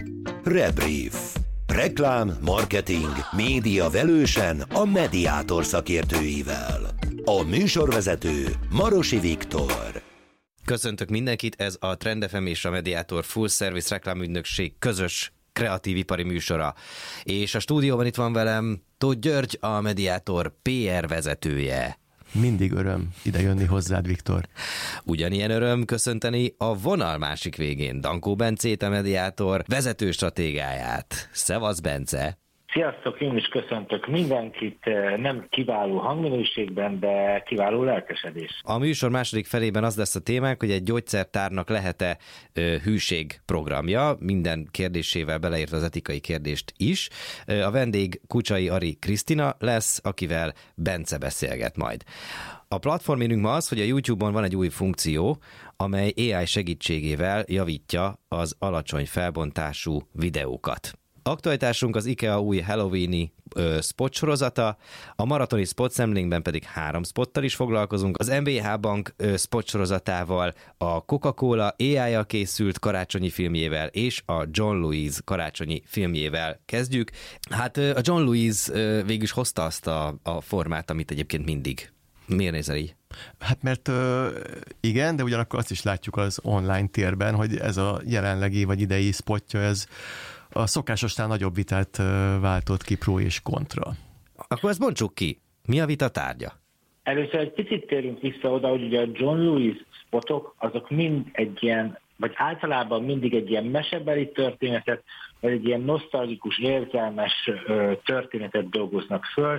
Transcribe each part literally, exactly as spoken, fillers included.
Rebrief. Reklám, marketing, média velősen a Mediátor szakértőivel. A műsorvezető Marosi Viktor. Köszöntök mindenkit, ez a Trend ef em és a Mediátor Full Service reklámügynökség közös kreatív ipari műsora. És a stúdióban itt van velem Tóth György, a Mediátor pé er vezetője. Mindig öröm ide jönni hozzád, Viktor. Ugyanilyen öröm köszönteni a vonal másik végén Dankó Bencét, a Mediátor vezető stratégáját. Szevasz, Bence! Sziasztok, én is köszöntök mindenkit, nem kiváló hangminőségben, de kiváló lelkesedés. A műsor második felében az lesz a témánk, hogy egy gyógyszertárnak lehet-e ö, hűség programja, minden kérdésével beleértve az etikai kérdést is. A vendég Kucsai Ari Krisztina lesz, akivel Bence beszélget majd. A platformérünk ma az, hogy a YouTube-on van egy új funkció, amely á i segítségével javítja az alacsony felbontású videókat. Aktualitásunk az IKEA új Halloween-i ö, spot sorozata, a maratoni spot szemlénkben pedig három spottal is foglalkozunk. Az em bé há Bank ö, spot sorozatával, a Coca-Cola á i-jal készült karácsonyi filmjével és a John Lewis karácsonyi filmjével kezdjük. Hát ö, a John Lewis ö, végül is hozta azt a, a formát, amit egyébként mindig. Miért nézel így? Hát mert ö, igen, de ugyanakkor azt is látjuk az online térben, hogy ez a jelenlegi vagy idei spotja, ez a szokásosnál nagyobb vitát váltott ki pro és kontra. Akkor ezt bontsuk ki. Mi a vita tárgya? Először egy picit térünk vissza oda, hogy ugye a John Lewis spotok, azok mind egy ilyen, vagy általában mindig egy ilyen mesebeli történetet, vagy egy ilyen nosztalgikus, érzelmes történetet dolgoznak föl.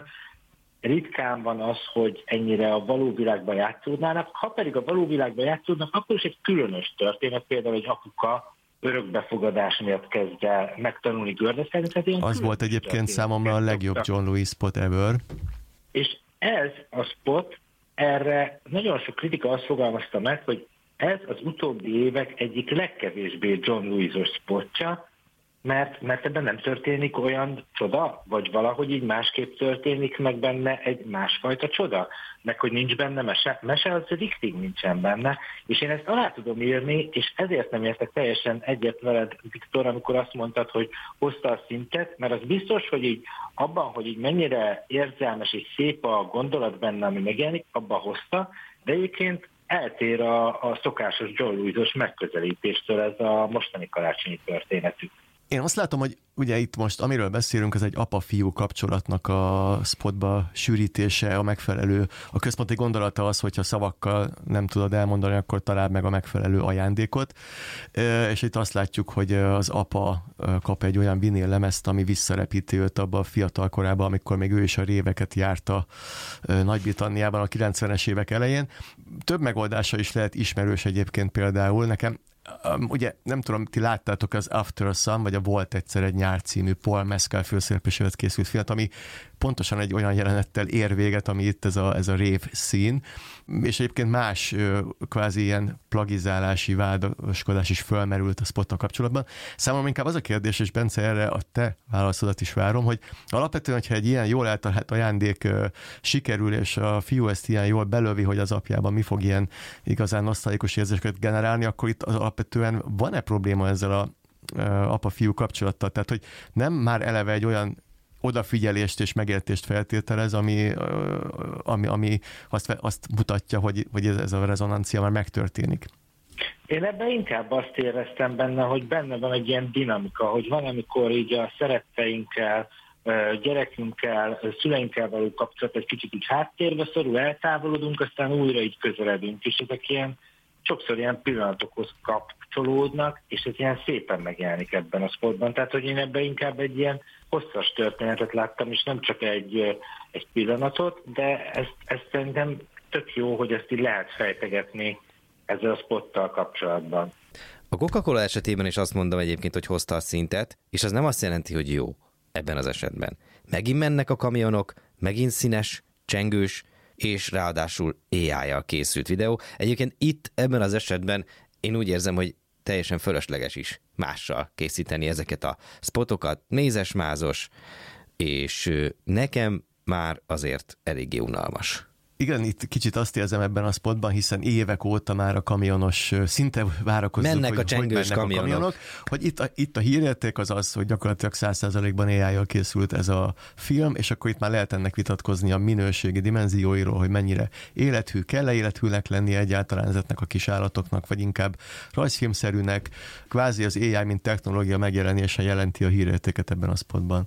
Ritkán van az, hogy ennyire a való világban játszódnának. Ha pedig a való világban játszódnak, akkor is egy különös történet, például egy apuka örökbefogadás miatt kezd el megtanulni gördeszkedni. Az volt egyébként számomra a legjobb John Lewis spot ever. És ez a spot, erre nagyon sok kritika azt fogalmazta meg, hogy ez az utóbbi évek egyik legkevésbé John Lewis-os spotja, mert, mert ebben nem történik olyan csoda, vagy valahogy így másképp történik meg benne egy másfajta csoda, meg hogy nincs benne mese, mese az riktig nincsen benne, és én ezt alá tudom írni, és ezért nem értek teljesen egyet veled, Viktor, amikor azt mondtad, hogy hozta a szintet, mert az biztos, hogy így abban, hogy így mennyire érzelmes és szép a gondolat benne, ami megjelenik, abban hozta, de egyébként eltér a, a szokásos John Lewis-os megközelítéstől ez a mostani karácsonyi történetük. Én azt látom, hogy ugye itt most, amiről beszélünk, ez egy apa-fiú kapcsolatnak a spotba sűrítése, a megfelelő, a központi gondolata az, hogyha szavakkal nem tudod elmondani, akkor találd meg a megfelelő ajándékot. És itt azt látjuk, hogy az apa kap egy olyan vinyl lemezt, ami visszarepíti őt abba a fiatal korában, amikor még ő is a réveket járta Nagy-Britanniában a kilencvenes évek elején. Több megoldása is lehet ismerős egyébként például. Nekem Um, ugye nem tudom, ti láttátok az After Sun, vagy a Volt egyszer egy nyár című Paul Mescal főszereplésével készült filmet, ami pontosan egy olyan jelenettel ér véget, ami itt ez a, ez a rave szín, és egyébként más kvázi ilyen plagizálási vádaskodás is fölmerült a spottal kapcsolatban. Számomra inkább az a kérdés, és Bence, erre a te válaszodat is várom, hogy alapvetően, hogyha egy ilyen jól eltalált ajándék sikerül, és a fiú ezt ilyen jól belövi, hogy az apjában mi fog ilyen igazán nosztalgikus érzéseket generálni, akkor itt alapvetően van-e probléma ezzel a apa-fiú kapcsolattal? Tehát, hogy nem már eleve egy olyan odafigyelést és megértést feltételez, ami, ami, ami azt, azt mutatja, hogy, hogy ez a rezonancia már megtörténik. Én ebben inkább azt éreztem benne, hogy benne van egy ilyen dinamika, hogy van, amikor így a szeretteinkkel, gyerekünkkel, szüleinkkel való kapcsolat egy kicsit így háttérbe szorul, eltávolodunk, aztán újra így közeledünk, és ezek ilyen sokszor ilyen pillanatokhoz kapcsolódnak, és ez ilyen szépen megjelenik ebben a sportban. Tehát, hogy én ebben inkább egy ilyen hosszas történetet láttam, és nem csak egy, egy pillanatot, de ezt, ezt szerintem tök jó, hogy ezt így lehet fejtegetni ezzel a spottal kapcsolatban. A Coca-Cola esetében is azt mondom egyébként, hogy hozta a szintet, és az nem azt jelenti, hogy jó ebben az esetben. Megint mennek a kamionok, megint színes, csengős, és ráadásul á i-jal készült videó. Egyébként itt ebben az esetben én úgy érzem, hogy teljesen fölösleges is mással készíteni ezeket a spotokat, mézes-mázos, és nekem már azért eléggé unalmas. Igen, itt kicsit azt érzem ebben a spotban, hiszen évek óta már a kamionos, szinte várakozzuk, mennek hogy, a csengős hogy mennek kamionok. a kamionok, hogy itt a, itt a hírérték az az, hogy gyakorlatilag száz százalékban á í-jal készült ez a film, és akkor itt már lehet ennek vitatkozni a minőségi dimenzióiról, hogy mennyire élethű, kell-e élethűnek lennie egyáltalán ezeknek a kis állatoknak, vagy inkább rajzfilmszerűnek. Kvázi az á í, mint technológia megjelenése jelenti a hírértéket ebben a spotban.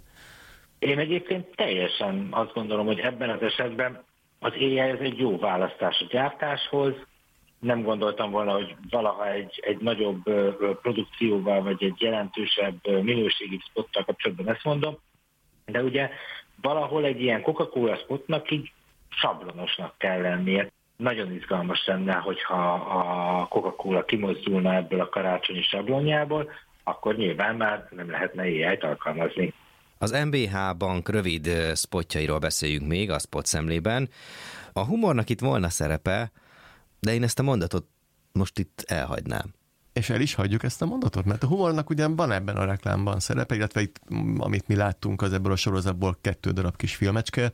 Én egyébként teljesen azt gondolom, hogy ebben az esetben az á í ez egy jó választás a gyártáshoz. Nem gondoltam volna, hogy valaha egy, egy nagyobb produkcióval, vagy egy jelentősebb minőségi spottal kapcsolatban ezt mondom, de ugye valahol egy ilyen Coca-Cola spotnak így sablonosnak kell lennie. Nagyon izgalmas lenne, hogyha a Coca-Cola kimozdulna ebből a karácsonyi sablonjából, akkor nyilván már nem lehetne á í-t alkalmazni. Az em bé há Bank rövid spotjairól beszéljünk még a spot szemlében. A humornak itt volna szerepe, de én ezt a mondatot most itt elhagynám. És el is hagyjuk ezt a mondatot, mert a humornak ugyan van ebben a reklámban szerepe, illetve itt, amit mi láttunk, az ebből a sorozatból kettő darab kis filmecske.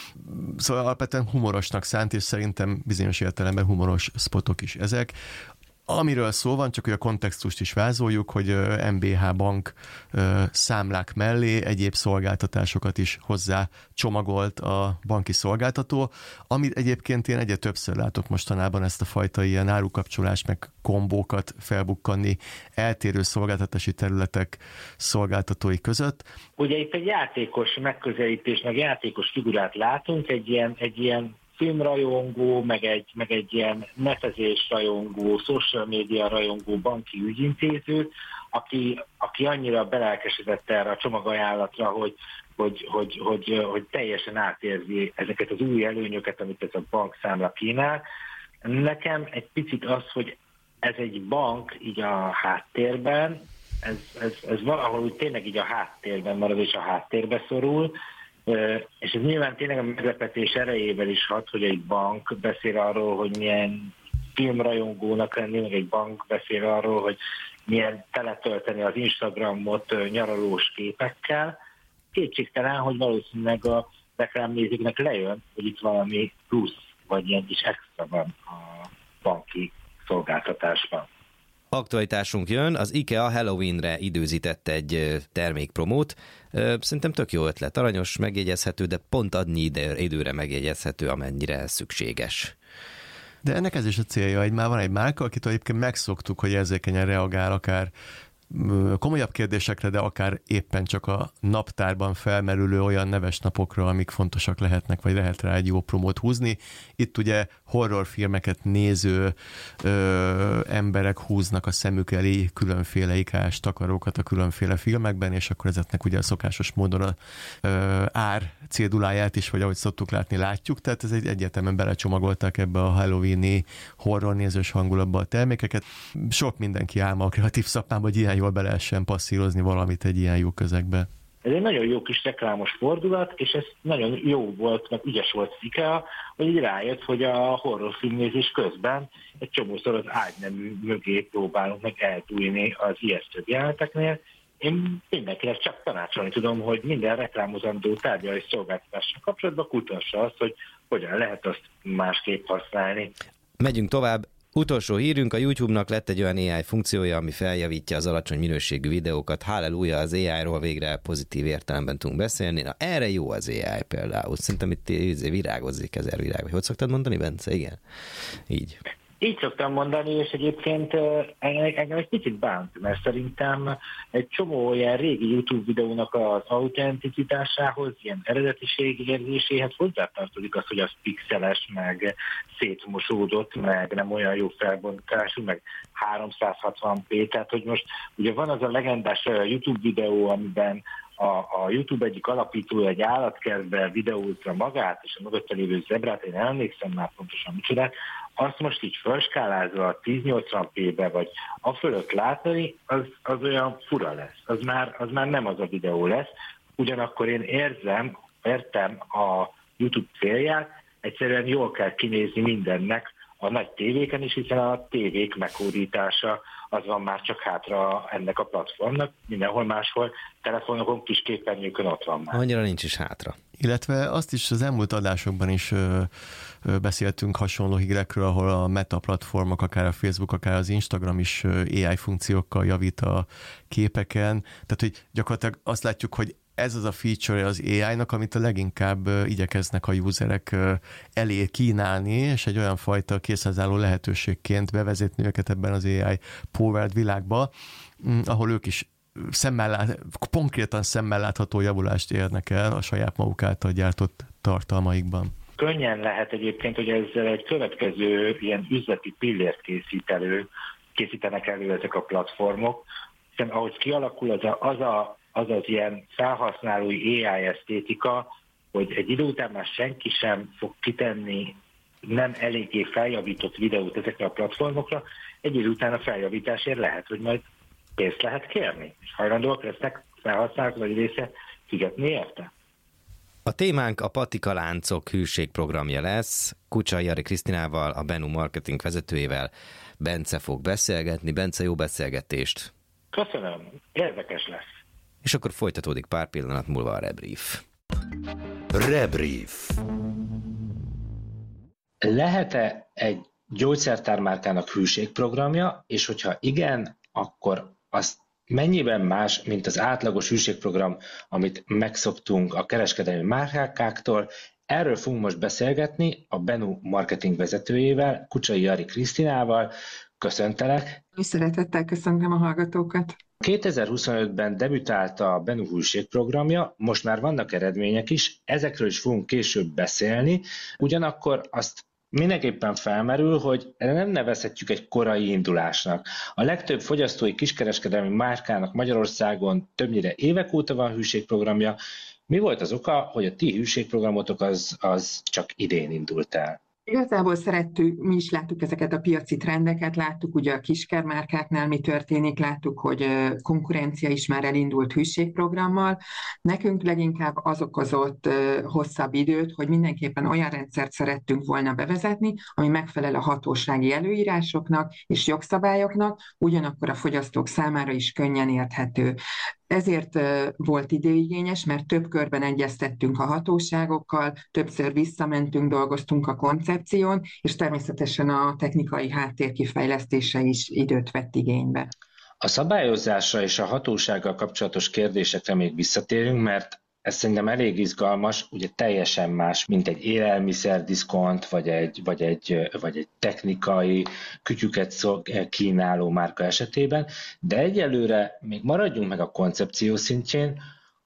Szóval alapvetően humorosnak szánt, és szerintem bizonyos értelemben humoros spotok is ezek. Amiről szó van, csak hogy a kontextust is vázoljuk, hogy em bé há Bank számlák mellé egyéb szolgáltatásokat is hozzá csomagolt a banki szolgáltató, amit egyébként én egyre többször látok mostanában ezt a fajta ilyen árukapcsolás, meg kombókat felbukkanni eltérő szolgáltatási területek szolgáltatói között. Ugye itt egy játékos megközelítés, meg játékos figurát látunk, egy ilyen, egy ilyen filmrajongó, meg egy, meg egy ilyen netezés rajongó, social media rajongó banki ügyintézőt, aki, aki annyira belelkesedett erre a csomagajánlatra, hogy, hogy, hogy, hogy, hogy teljesen átérzi ezeket az új előnyöket, amit ez a bankszámla kínál. Nekem egy picit az, hogy ez egy bank így a háttérben, ez, ez, ez valahol úgy tényleg így a háttérben marad, és a háttérbe szorul, és ez nyilván tényleg a meglepetés erejével is hat, hogy egy bank beszél arról, hogy milyen filmrajongónak lenni, meg egy bank beszél arról, hogy milyen teletölteni az Instagramot nyaralós képekkel. Kétségtelen, hogy valószínűleg a reklámnézőknek lejön, hogy itt valami plusz, vagy ilyen kis extra van a banki szolgáltatásban. Aktualitásunk jön, az IKEA Halloweenre időzített egy termékpromót. Szerintem tök jó ötlet, aranyos, megjegyezhető, de pont annyi időre megjegyezhető, amennyire szükséges. De ennek ez is a célja, hogy már van egy márka, akitől egyébként megszoktuk, hogy érzékenyen reagál akár komolyabb kérdésekre, de akár éppen csak a naptárban felmerülő olyan neves napokra, amik fontosak lehetnek, vagy lehet rá egy jó promót húzni. Itt ugye horrorfilmeket néző ö, emberek húznak a szemük elé különféle ikás takarókat a különféle filmekben, és akkor ezeknek ugye a szokásos módon a ö, ár céduláját is, vagy ahogy szoktuk látni, látjuk, tehát ez egy egyértelműen belecsomagolták ebbe a Halloween-i horrornézős hangulatba a termékeket. Sok mindenki álma a kreatív szakmában, hogy ilyen jól be lehessen passzírozni valamit egy ilyen jó közegbe. Ez egy nagyon jó kis reklámos fordulat, és ez nagyon jó volt, meg ügyes volt az IKEA, hogy így rájött, hogy a horrorfilmnézés közben egy csomószor az ágynemű mögé próbálunk meg elbújni az ijesztőbb jeleneteknél. Én mindenkinek csak tanácsolni tudom, hogy minden reklámozandó tárgyal és szolgáltatással kapcsolatban kutassa azt, hogy hogyan lehet azt másképp használni. Megyünk tovább. Utolsó hírünk, a YouTube-nak lett egy olyan á í funkciója, ami feljavítja az alacsony minőségű videókat. Halleluja, az á í-ról végre pozitív értelemben tudunk beszélni. Na, erre jó az á í például. Szerintem itt virágozik ezer virág. Vagy hogy szoktad mondani, Bence? Igen. Így. Így szoktam mondani, és egyébként engem egy kicsit bánt, mert szerintem egy csomó ilyen régi YouTube videónak az autenticitásához, ilyen eredetiség érzéséhez hozzátartozik az, hogy az pixeles, meg szétmosódott, meg nem olyan jó felbontású, meg háromszázhatvan pé, tehát hogy most ugye van az a legendás YouTube videó, amiben a, a YouTube egyik alapítója egy állatkertben videózza magát, és a mögötte lévő zebrát, én emlékszem már pontosan micsoda, azt most így felskálázva a ezernyolcvan pé-be, vagy a fölött látni, az, az olyan fura lesz. Az már, az már nem az a videó lesz. Ugyanakkor én érzem, értem a YouTube célját, egyszerűen jól kell kinézni mindennek a nagy tévéken is, hiszen a tévék meghódítása az van már csak hátra ennek a platformnak, mindenhol máshol, telefonokon, kis képernyőkön ott van már. Annyira nincs is hátra. Illetve azt is az elmúlt adásokban is ö, ö, beszéltünk hasonló hírekről, ahol a Meta platformok, akár a Facebook, akár az Instagram is á i funkciókkal javít a képeken. Tehát, hogy gyakorlatilag azt látjuk, hogy ez az a feature az á i-nak, amit a leginkább igyekeznek a userek elé kínálni, és egy olyan fajta készhozzálló lehetőségként bevezetni őket ebben az á i powered világba, ahol ők is szemmel lát, konkrétan szemmel látható javulást érnek el a saját maguk által gyártott tartalmaikban. Könnyen lehet egyébként, hogy ezzel egy következő ilyen üzleti pillért készít elő, készítenek elő ezek a platformok, hiszen ahogy kialakul az a, az, a, az, az ilyen felhasználói á i esztétika, hogy egy idő után már senki sem fog kitenni nem eléggé feljavított videót ezekre a platformokra, egy idő után a feljavításért lehet, hogy majd pénzt lehet kérni, és hajlandóak lesznek felhasználók vagy része fizetni érte. A témánk a Patika Láncok hűségprogramja lesz. Kucsai Ari Krisztinával, a Benu marketing vezetőjével Bence fog beszélgetni. Bence, jó beszélgetést! Köszönöm, érdekes lesz. És akkor folytatódik pár pillanat múlva a Rebrief. Rebrief. Lehet-e egy gyógyszertármárkának hűségprogramja, és hogyha igen, akkor azt mennyiben más, mint az átlagos hűségprogram, amit megszoktunk a kereskedelmi márkáktól? Erről fogunk most beszélgetni a Benu marketing vezetőjével, Kucsai Ari Krisztinával. Köszöntelek! Szeretettel köszöntöm a hallgatókat! kétezer-huszonötben debütált a Benu hűségprogramja, most már vannak eredmények is, ezekről is fogunk később beszélni, ugyanakkor azt mindenképpen felmerül, hogy erre nem nevezhetjük egy korai indulásnak. A legtöbb fogyasztói kiskereskedelmi márkának Magyarországon többnyire évek óta van hűségprogramja. Mi volt az oka, hogy a ti hűségprogramotok az, az csak idén indult el? Igazából szerettük, mi is láttuk ezeket a piaci trendeket, láttuk ugye a kiskermárkáknál mi történik, láttuk, hogy konkurencia is már elindult hűségprogrammal. Nekünk leginkább az okozott hosszabb időt, hogy mindenképpen olyan rendszert szerettünk volna bevezetni, ami megfelel a hatósági előírásoknak és jogszabályoknak, ugyanakkor a fogyasztók számára is könnyen érthető. Ezért volt időigényes, mert több körben egyeztettünk a hatóságokkal, többször visszamentünk, dolgoztunk a koncepción, és természetesen a technikai háttér kifejlesztése is időt vett igénybe. A szabályozásra és a hatósággal kapcsolatos kérdésekre még visszatérünk, mert ez szerintem elég izgalmas, ugye teljesen más, mint egy élelmiszerdiszkont, vagy egy, vagy egy, vagy egy technikai kütyüket kínáló márka esetében, de egyelőre még maradjunk meg a koncepció szintjén,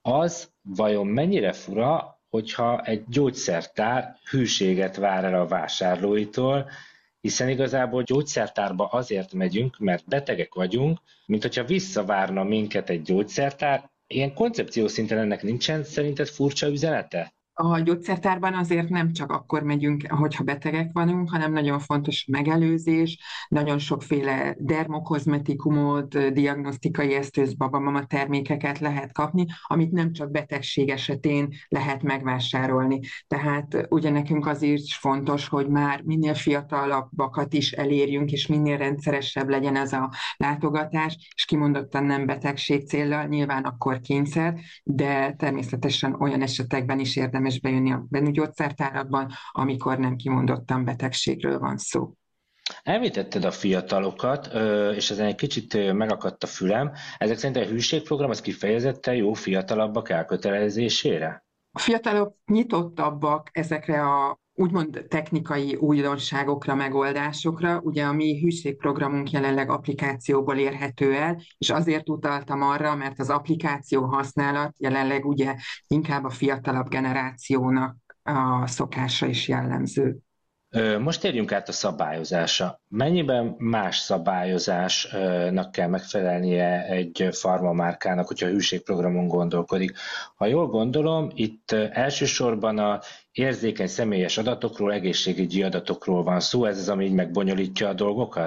az vajon mennyire fura, hogyha egy gyógyszertár hűséget vár el a vásárlóitól, hiszen igazából gyógyszertárba azért megyünk, mert betegek vagyunk, mint hogyha visszavárna minket egy gyógyszertár. Ilyen koncepció szinten ennek nincsen szerinted furcsa üzenete? A gyógyszertárban azért nem csak akkor megyünk, hogyha betegek vagyunk, hanem nagyon fontos megelőzés, nagyon sokféle dermokozmetikumot, diagnosztikai eszköz, babamama termékeket lehet kapni, amit nem csak betegség esetén lehet megvásárolni. Tehát ugye nekünk azért is fontos, hogy már minél fiatalabbakat is elérjünk, és minél rendszeresebb legyen ez a látogatás, és kimondottan nem betegség céllal, nyilván akkor kényszer, de természetesen olyan esetekben is érdemes bejönni a Benu gyógyszertárakban, amikor nem kimondottan betegségről van szó. Említetted a fiatalokat, és ezen egy kicsit megakadt a fülem. Ezek szerint a hűségprogram az kifejezetten jó fiatalabbak elkötelezésére? A fiatalok nyitottabbak ezekre a úgymond technikai újdonságokra, megoldásokra. Ugye a mi hűségprogramunk jelenleg applikációból érhető el, és azért utaltam arra, mert az applikáció használat jelenleg ugye inkább a fiatalabb generációnak a szokása is jellemző. Most térjünk át a szabályozásra. Mennyiben más szabályozásnak kell megfelelnie egy farmamárkának, hogyha a hűségprogramon gondolkodik? Ha jól gondolom, itt elsősorban a érzékeny személyes adatokról, egészségügyi adatokról van szó, ez az, ami így megbonyolítja a dolgokat?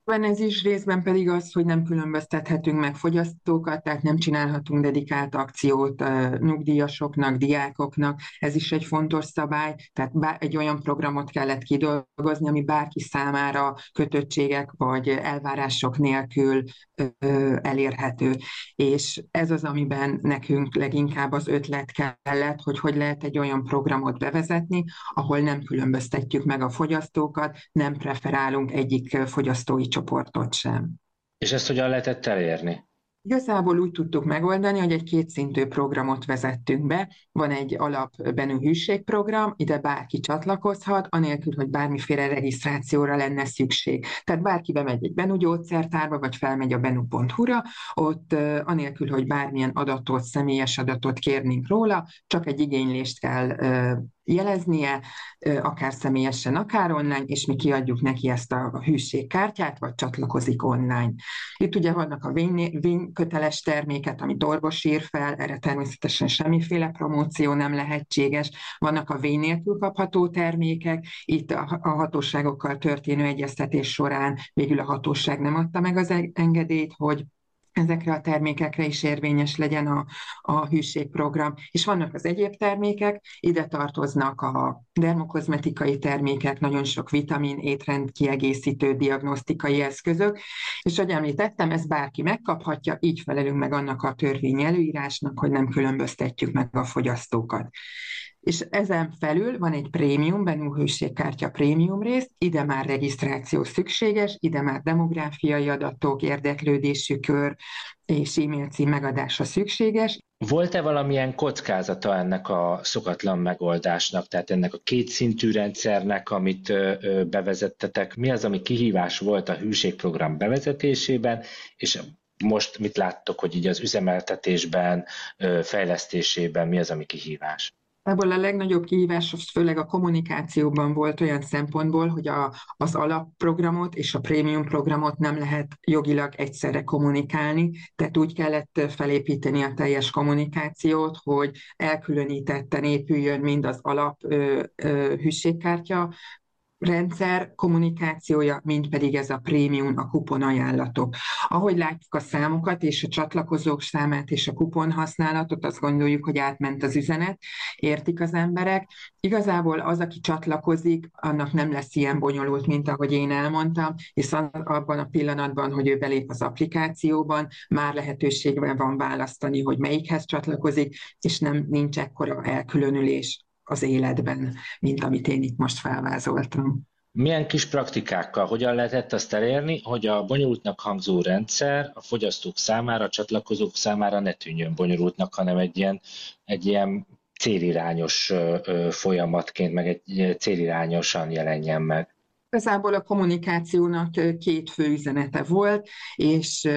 Ez is részben pedig az, hogy nem különböztethetünk meg fogyasztókat, tehát nem csinálhatunk dedikált akciót uh, nyugdíjasoknak, diákoknak, ez is egy fontos szabály, tehát bár, egy olyan programot kellett kidolgozni, ami bárki számára kötöttségek vagy elvárások nélkül uh, elérhető. És ez az, amiben nekünk leginkább az ötlet kellett, hogy hogy lehet egy olyan programot bevezetni, ahol nem különböztetjük meg a fogyasztókat, nem preferálunk egyik fogyasztói csoportot sem. És ezt hogyan lehetett elérni? Igazából úgy tudtuk megoldani, hogy egy kétszintű programot vezettünk be. Van egy alap Benu hűségprogram, ide bárki csatlakozhat, anélkül, hogy bármiféle regisztrációra lenne szükség. Tehát bárki bemegy egy Benu gyógyszertárba, vagy felmegy a benu pont hu-ra, ott anélkül, hogy bármilyen adatot, személyes adatot kérnénk róla, csak egy igénylést kell jeleznie, akár személyesen, akár online, és mi kiadjuk neki ezt a hűségkártyát, vagy csatlakozik online. Itt ugye vannak a vényköteles terméket, amit orvos ír fel, erre természetesen semmiféle promóció nem lehetséges. Vannak a vény nélkül kapható termékek, itt a hatóságokkal történő egyeztetés során végül a hatóság nem adta meg az engedélyt, hogy ezekre a termékekre is érvényes legyen a, a hűségprogram. És vannak az egyéb termékek, ide tartoznak a dermokozmetikai termékek, nagyon sok vitamin, étrendkiegészítő, diagnosztikai eszközök, és ahogy említettem, ezt bárki megkaphatja, így felelünk meg annak a törvény előírásnak, hogy nem különböztetjük meg a fogyasztókat. És ezen felül van egy prémium, Benu hűségkártya prémium rész, ide már regisztráció szükséges, ide már demográfiai adatok, érdeklődési kör és e-mail cím megadása szükséges. Volt-e valamilyen kockázata ennek a szokatlan megoldásnak, tehát ennek a kétszintű rendszernek, amit bevezettetek? Mi az, ami kihívás volt a hűségprogram bevezetésében, és most mit láttok, hogy így az üzemeltetésben, fejlesztésében mi az, ami kihívás? Ebből a legnagyobb kihívás főleg a kommunikációban volt olyan szempontból, hogy a, az alapprogramot és a prémium programot nem lehet jogilag egyszerre kommunikálni, tehát úgy kellett felépíteni a teljes kommunikációt, hogy elkülönítetten épüljön mind az alap ö, ö, hűségkártya rendszer kommunikációja, mint pedig ez a prémium, a kuponajánlatok. Ahogy látjuk a számokat és a csatlakozók számát és a kuponhasználatot, azt gondoljuk, hogy átment az üzenet, értik az emberek. Igazából az, aki csatlakozik, annak nem lesz ilyen bonyolult, mint ahogy én elmondtam, hiszen abban a pillanatban, hogy ő belép az applikációban, már lehetőségben van választani, hogy melyikhez csatlakozik, és nem nincs ekkora elkülönülés az életben, mint amit én itt most felvázoltam. Milyen kis praktikákkal, hogyan lehetett azt elérni, hogy a bonyolultnak hangzó rendszer a fogyasztók számára, a csatlakozók számára ne tűnjön bonyolultnak, hanem egy ilyen, egy ilyen célirányos folyamatként, meg egy célirányosan jelenjen meg? Igazából a kommunikációnak két fő üzenete volt, és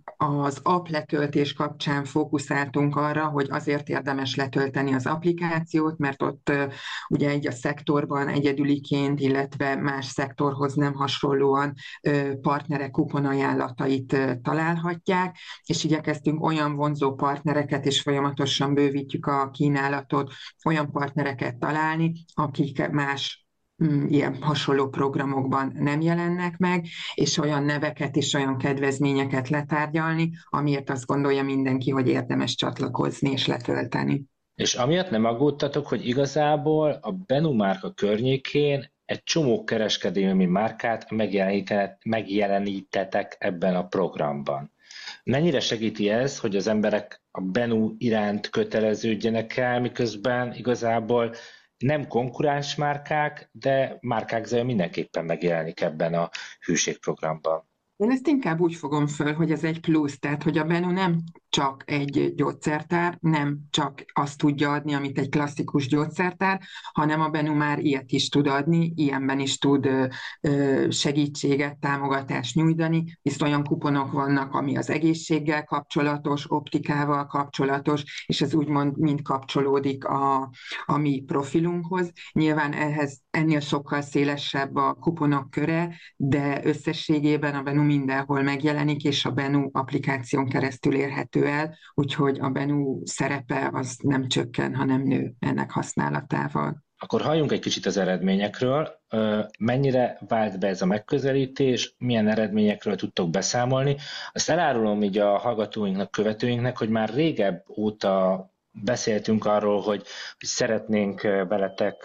az app letöltés kapcsán fókuszáltunk arra, hogy azért érdemes letölteni az applikációt, mert ott ugye egy a szektorban egyedüliként, illetve más szektorhoz nem hasonlóan partnerek kuponajánlatait találhatják, és igyekeztünk olyan vonzó partnereket, és folyamatosan bővítjük a kínálatot, olyan partnereket találni, akik más ilyen hasonló programokban nem jelennek meg, és olyan neveket és olyan kedvezményeket letárgyalni, amiért azt gondolja mindenki, hogy érdemes csatlakozni és letölteni. És amiatt nem aggódtatok, hogy igazából a Benu márka környékén egy csomó kereskedelmi márkát megjelenítetek ebben a programban. Mennyire segíti ez, hogy az emberek a Benu iránt köteleződjenek el, miközben igazából nem konkurens márkák, de márkák zöld mindenképpen megjelenik ebben a hűségprogramban. Én ezt inkább úgy fogom föl, hogy ez egy plusz, tehát hogy a Benu nem csak egy gyógyszertár, nem csak azt tudja adni, amit egy klasszikus gyógyszertár, hanem a Benu már ilyet is tud adni, ilyenben is tud segítséget, támogatást nyújtani, hisz olyan kuponok vannak, ami az egészséggel kapcsolatos, optikával kapcsolatos, és ez úgymond mind kapcsolódik a, a mi profilunkhoz. Nyilván ehhez ennél sokkal szélesebb a kuponok köre, de összességében a Benu mindenhol megjelenik, és a Benu applikáción keresztül érhető el, úgyhogy a Benu szerepe az nem csökken, hanem nő ennek használatával. Akkor halljunk egy kicsit az eredményekről. Mennyire vált be ez a megközelítés, milyen eredményekről tudtok beszámolni? Azt elárulom így a hallgatóinknak, követőinknek, hogy már régebb óta beszéltünk arról, hogy, hogy szeretnénk veletek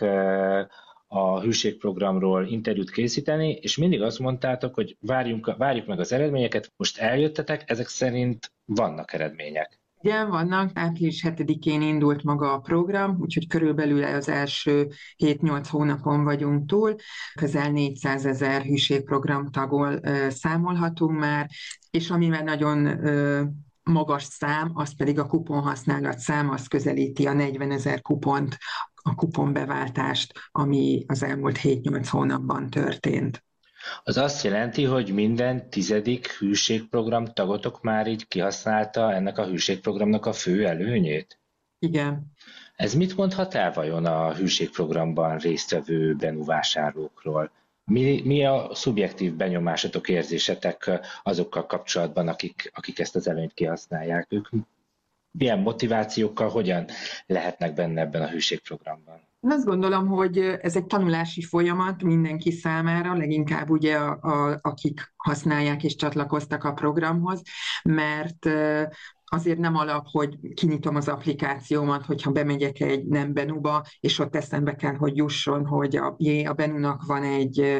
a hűségprogramról interjút készíteni, és mindig azt mondtátok, hogy várjunk, várjuk meg az eredményeket, most eljöttetek, ezek szerint vannak eredmények. Igen, vannak. április hetedikén indult maga a program, úgyhogy körülbelül az első hét-nyolc hónapon vagyunk túl. Közel négyszázezer hűségprogram tagol számolhatunk már, és ami már nagyon ö, magas szám, az pedig a kuponhasználat szám, az közelíti a negyvenezer kupont, a kuponbeváltást, ami az elmúlt hét-nyolc hónapban történt. Az azt jelenti, hogy minden tizedik hűségprogram tagotok már így kihasználta ennek a hűségprogramnak a fő előnyét? Igen. Ez mit mondhat el vajon a hűségprogramban résztvevő Benu vásárlókról? Mi, mi a szubjektív benyomásatok, érzésetek azokkal kapcsolatban, akik, akik ezt az előnyt kihasználják? Ők milyen motivációkkal, hogyan lehetnek benne ebben a hűségprogramban? Azt gondolom, hogy ez egy tanulási folyamat mindenki számára, leginkább ugye a, a, akik használják és csatlakoztak a programhoz, mert azért nem alap, hogy kinyitom az applikációmat, hogyha bemegyek egy nem Benuba, és ott eszembe kell, hogy jusson, hogy a, jé, a Benunak van egy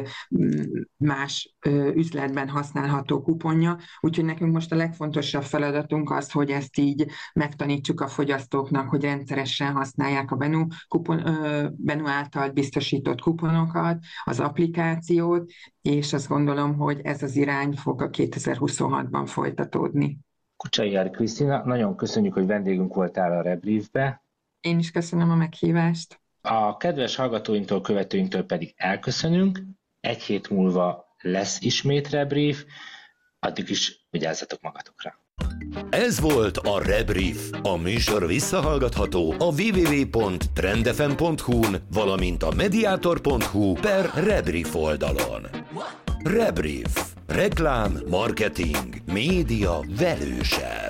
más üzletben használható kuponja, úgyhogy nekünk most a legfontosabb feladatunk az, hogy ezt így megtanítsuk a fogyasztóknak, hogy rendszeresen használják a Benu, kupon, Benu által biztosított kuponokat, az applikációt, és azt gondolom, hogy ez az irány fog a kétezer-huszonhatban folytatódni. Kucsai Ari Krisztina, nagyon köszönjük, hogy vendégünk voltál a Rebriefbe. Én is köszönöm a meghívást. A kedves hallgatóinktól, követőinktől pedig elköszönünk. Egy hét múlva lesz ismét Rebrief, addig is vigyázzatok magatokra. Ez volt a Rebrief. A műsor visszahallgatható a double-u double-u double-u pont trendfm pont hu-n, valamint a mediator pont hu per Rebrief oldalon. Rebrief. Reklám, marketing, média velősen.